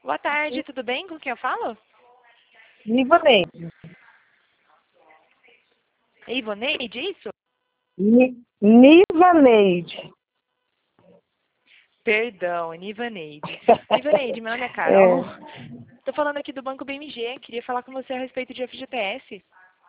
Boa tarde, tudo bem? Com quem eu falo? Nivaneide. É Ivoneide, isso? Nivaneide. Perdão, Nivaneide. Nivaneide, meu nome é Carol. É. Tô falando aqui do Banco BMG. Queria falar com você a respeito de FGTS.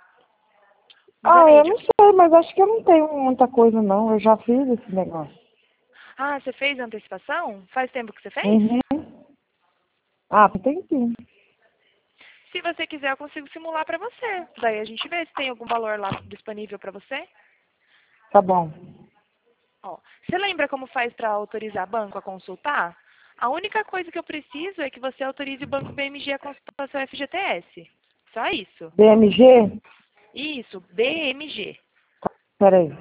Eu Nivaneide. não sei, mas acho que eu não tenho muita coisa, não. Eu já fiz esse negócio. Ah, você fez a antecipação? Faz tempo que você fez? Uhum. Tem sim. Se você quiser, eu consigo simular pra você. Daí a gente vê se tem algum valor lá disponível pra você. Tá bom. Ó, você lembra como faz para autorizar banco a consultar? A única coisa que eu preciso é que você autorize o Banco BMG a consultar seu FGTS. Só isso. BMG? Isso, BMG. Peraí.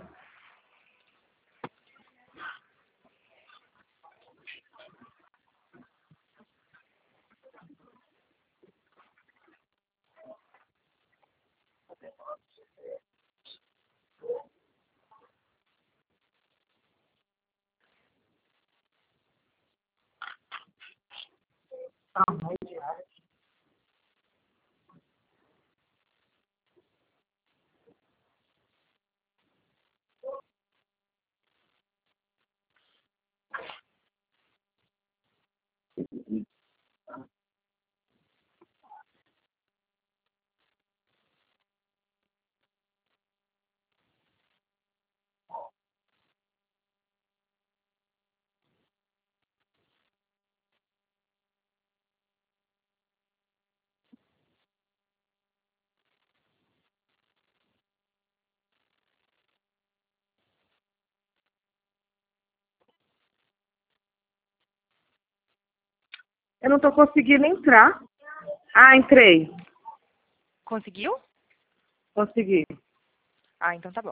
Eu não tô conseguindo entrar. Entrei. Conseguiu? Consegui. Ah, então tá bom.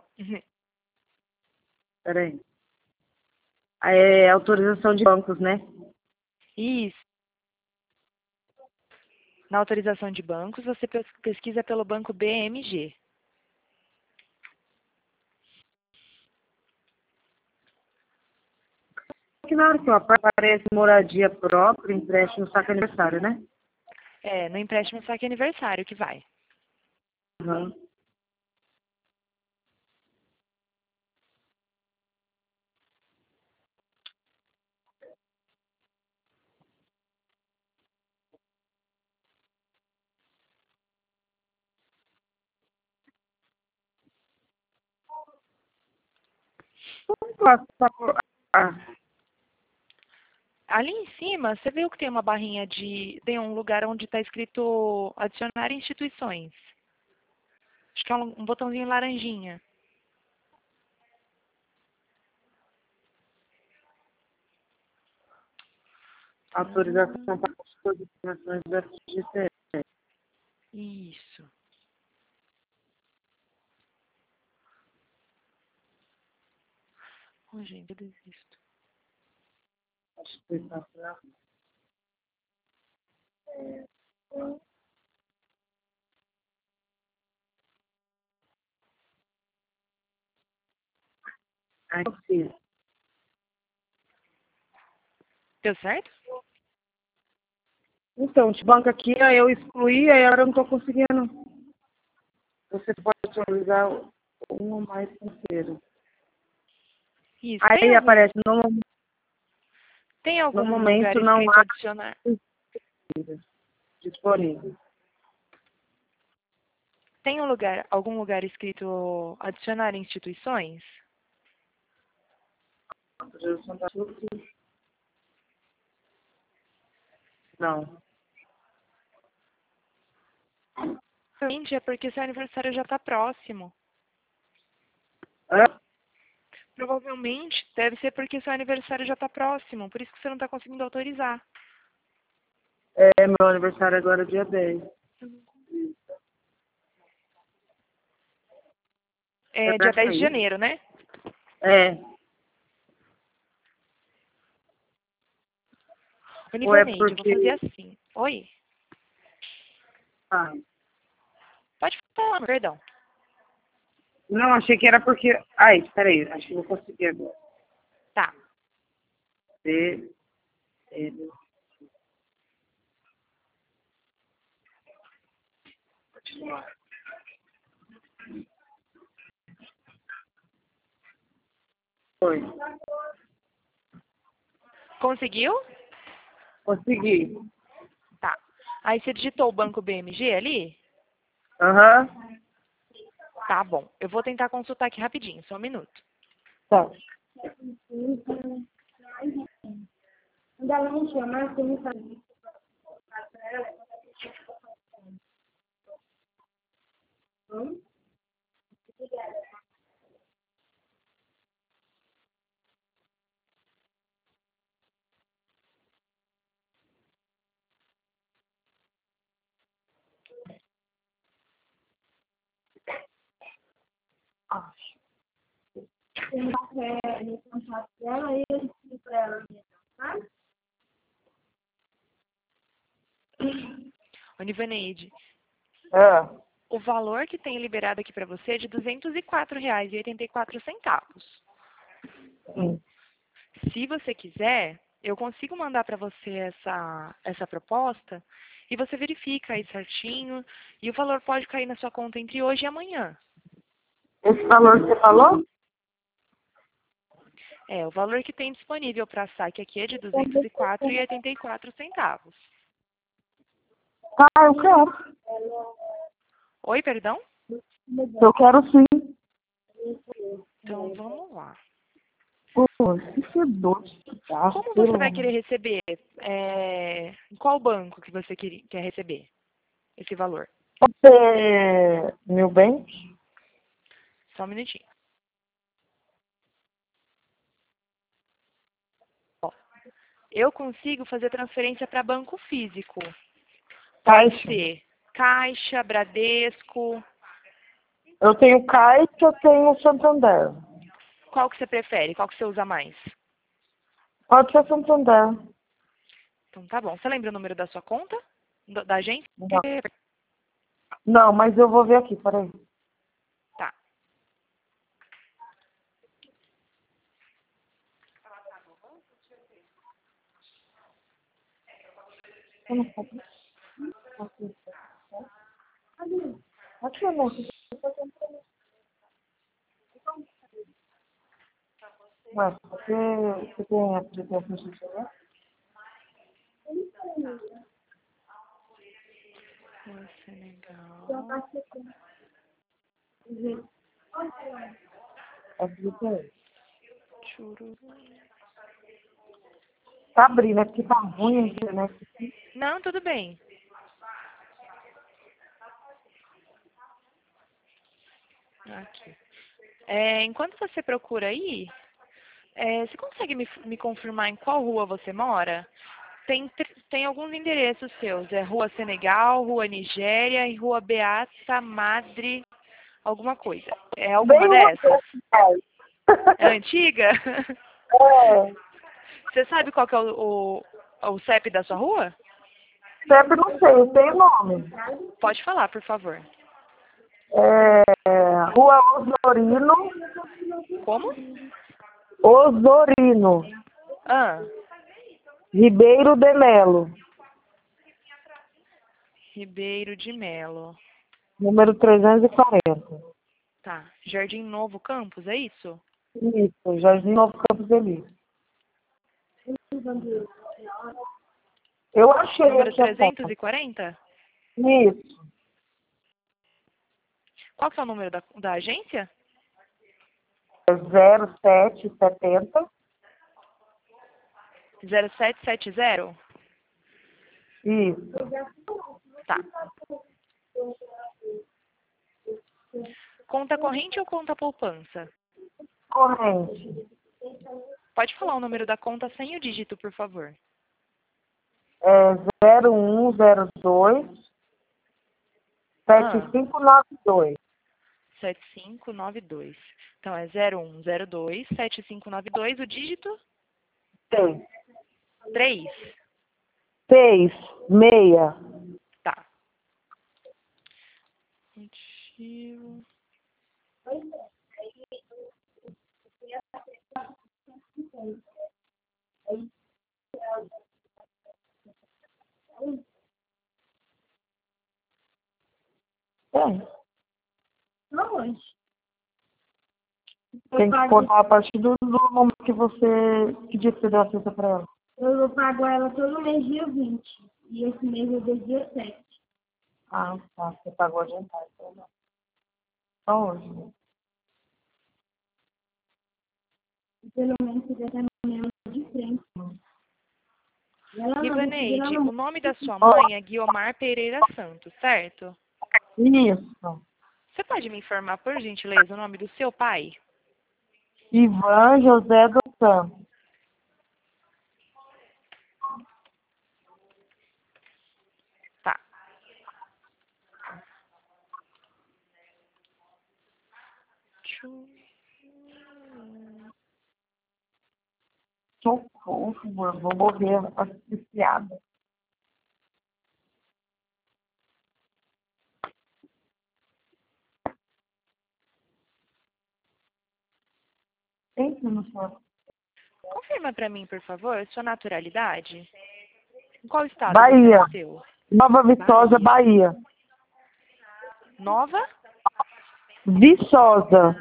Peraí. É autorização de bancos, né? Isso. Na autorização de bancos, você pesquisa pelo Banco BMG. Que na hora que eu aparece moradia própria, empréstimo, saque aniversário, né? É, no empréstimo saque aniversário que vai. Uhum. Como posso? Ali em cima, você viu que tem uma barrinha de... Tem um lugar onde está escrito adicionar instituições. Acho que é um botãozinho laranjinha. Autorização para posicionações do FGTS. Isso. Oh, gente, eu desisto. Aí eu fiz. Deu certo? Então, de banco aqui, aí eu excluí, aí agora eu não estou conseguindo. Você pode atualizar um ou mais financeiro. Isso. Aí aparece, Tem no algum lugar momento não escrito há adicionar? disponível. Tem algum lugar escrito adicionar instituições? Autorização da Não. Gente, é porque seu aniversário já está próximo. Hã? Provavelmente deve ser porque seu aniversário já está próximo. Por isso que você não está conseguindo autorizar. Meu aniversário agora é dia 10. É dia 10 de janeiro, né? É. Ô, Ou é Nivaneide, eu vou fazer porque... assim. Oi? Ah, Pode falar, perdão. não, achei que era porque... Ai, peraí, acho que eu vou conseguir agora. Tá. B, L, Foi. Conseguiu? Consegui. Tá. Aí você digitou o banco BMG ali? Aham. Tá bom. Eu vou tentar consultar aqui rapidinho, só um minuto. Tá. Onivaneide, Ah, o valor que tem liberado aqui para você é de R$ 204,84. sim. Se você quiser, eu consigo mandar para você essa proposta e você verifica aí certinho e o valor pode cair na sua conta entre hoje e amanhã. Esse valor que você falou? O valor que tem disponível para saque aqui é de R$ 204,84. Ah, eu quero. Oi, perdão? Eu quero sim. Então, vamos lá. Pô, que fedor de carro, Como pelo você vai amor. querer receber? Em qual banco que você quer receber esse valor? Pode ser meu bem? Só um minutinho. Ó, eu consigo fazer transferência para banco físico. Pode Caixa. ser Caixa, Bradesco. Eu tenho Caixa, eu tenho Santander. Qual que você prefere? Qual que você usa mais? Pode ser Santander. Então tá bom. Você lembra o número da sua conta? Da agência? Não. Não, mas eu vou ver aqui, peraí. Tá. Eu não sei. Aqui, amor. Ué, você tem aplicação de celular? Senegal. Aplicação. Chururu. Tá abrindo, é porque tá ruim a internet aqui. Não, tudo bem. Aqui. Enquanto você procura aí, você consegue me confirmar em qual rua você mora? Tem alguns endereços seus. É Rua Senegal, Rua Nigéria e Rua Beata Madre, alguma coisa. É alguma Bem uma dessas? coisa. É antiga? É, Você sabe qual que é o CEP da sua rua? sempre não sei, tem nome. Pode falar, por favor. Rua Osorino. Como? Osorino. Ah, Ribeiro de Melo. Ribeiro de Melo. Número 340. Tá. Jardim Novo Campos, é isso? Isso, Jardim Novo Campos Elite. Eu achei Número aqui a foto. 340? Isso. Qual que é o número da agência? É 0770. 0770? Isso. Tá. Conta corrente ou conta poupança? Corrente. Pode falar o número da conta sem o dígito, por favor. É 0102 7592. 7592. Então é 0102 7592. O dígito? Tem. 3. 6, meia. Tá. Motivo. Tem que pôr a partir do momento que você. Que dia que você deu a cesta pra ela? Eu pago ela todo mês dia 20. E esse mês eu dei dia 7. Ah, tá. Você pagou adiantado. Então não. Só hoje, né? Pelo menos você já tá no de frente. Ela não, Ivaneide, ela não. o nome da sua mãe é Guiomar Pereira Santos, certo? Isso. Você pode me informar, por gentileza, o nome do seu pai? Ivan José dos Santos. Tá. Socorro, eu vou morrer asfixiada. Entra no chão. Confirma pra mim, por favor, sua naturalidade. Em qual estado você Bahia. nasceu? Nova Viçosa, Bahia. Nova? Viçosa.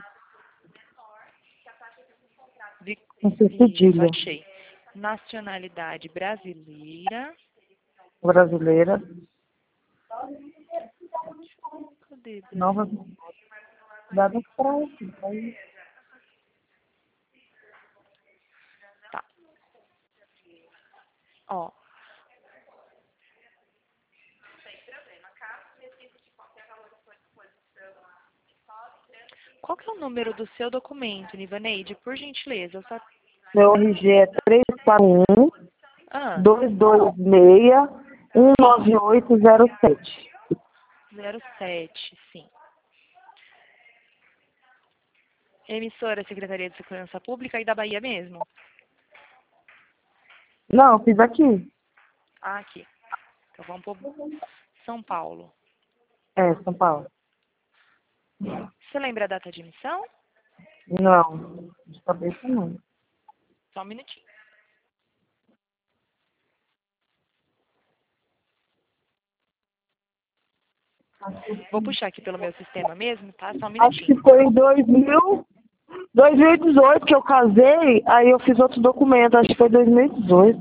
Com Isso, cedilha. achei. Nacionalidade brasileira. Brasileira. Cadê Nova Brasil? Viçosa. Dada praia. Aí. Tá. Ó. Qual que é o número do seu documento, Nivaneide? Por gentileza. Só... Meu RG é 341 Ah, 226 19807. 07, sim. Emissora Secretaria de Segurança Pública e da Bahia mesmo? Não, fiz aqui. Ah, aqui. Então vamos por São Paulo. É, São Paulo. Você lembra a data de emissão? Não, de cabeça não. Só um minutinho. Vou puxar aqui pelo meu sistema mesmo, tá? Só um Acho que minutinho. foi em 2018 que eu casei, aí eu fiz outro documento, acho que foi 2018.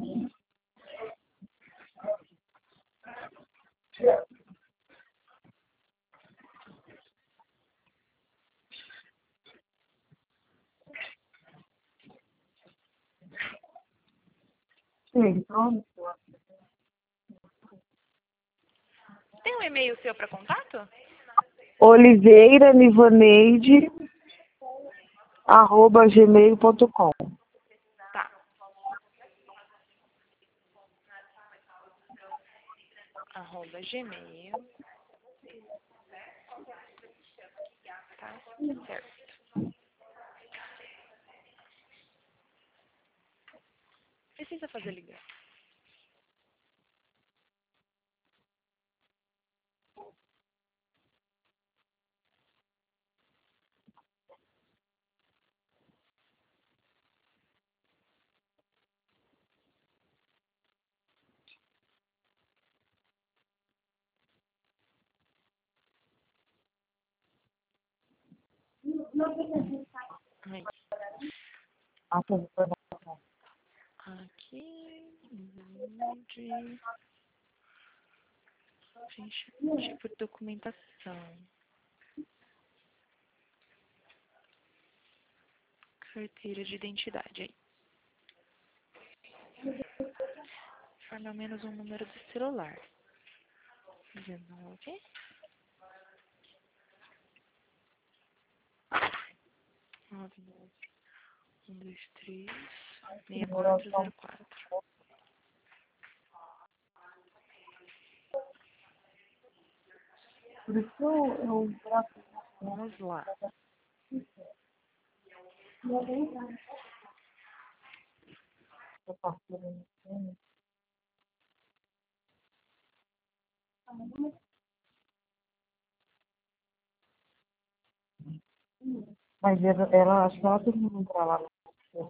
Sim, pronto. Tem um e-mail seu para contato? Oliveira Nivaneide @gmail.com. Tá. @gmail. Tá certo. Precisa fazer ligar. Aí. Aqui. Tipo de documentação. Carteira de identidade. Aí. Forma menos um número de celular. 19. 99. 123 6404. Por isso eu Vamos lá. Mas ela acho que ela tem que entrar lá no.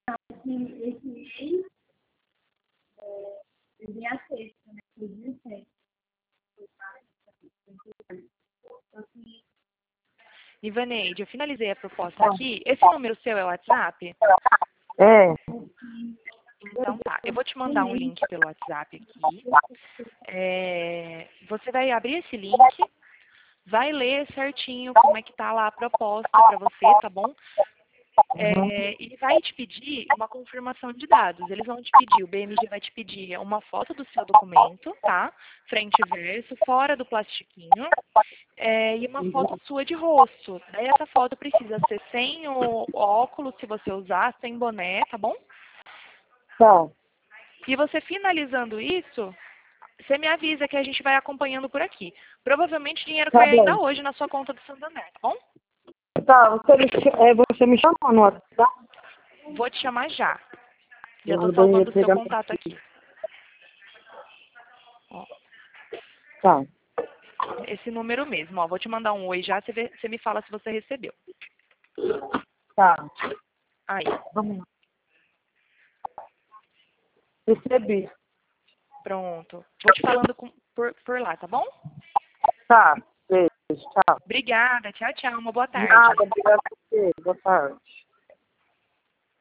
esse mês, eu dei a sexta, né? Foi 17. Só que Ivaneide, eu finalizei a proposta aqui. Esse número seu é o WhatsApp? É. Então tá, eu vou te mandar um link pelo WhatsApp aqui. Você vai abrir esse link, vai ler certinho como é que tá lá a proposta para você, tá bom? E vai te pedir uma confirmação de dados. Eles vão te pedir, o BMG vai te pedir uma foto do seu documento, tá? Frente e verso, fora do plastiquinho. E uma foto sua de rosto. Daí essa foto precisa ser sem o óculos, se você usar, sem boné, tá bom? Tá. E você finalizando isso, você me avisa que a gente vai acompanhando por aqui. Provavelmente o dinheiro Tá cai ainda bom. hoje na sua conta do Santander, tá bom? Tá, você me chamou no WhatsApp? Vou te chamar já. Já Eu estou vou salvando o seu pegar. contato aqui. Ó, Tá. esse número mesmo, ó. Vou te mandar um oi já, você me fala se você recebeu. Tá. Aí, Vamos lá. Recebi. pronto. Vou te falando por lá, tá bom? Tá. Beijo. Tchau. Obrigada. Tchau, tchau. Uma boa tarde. Nada, obrigada a você. Boa tarde.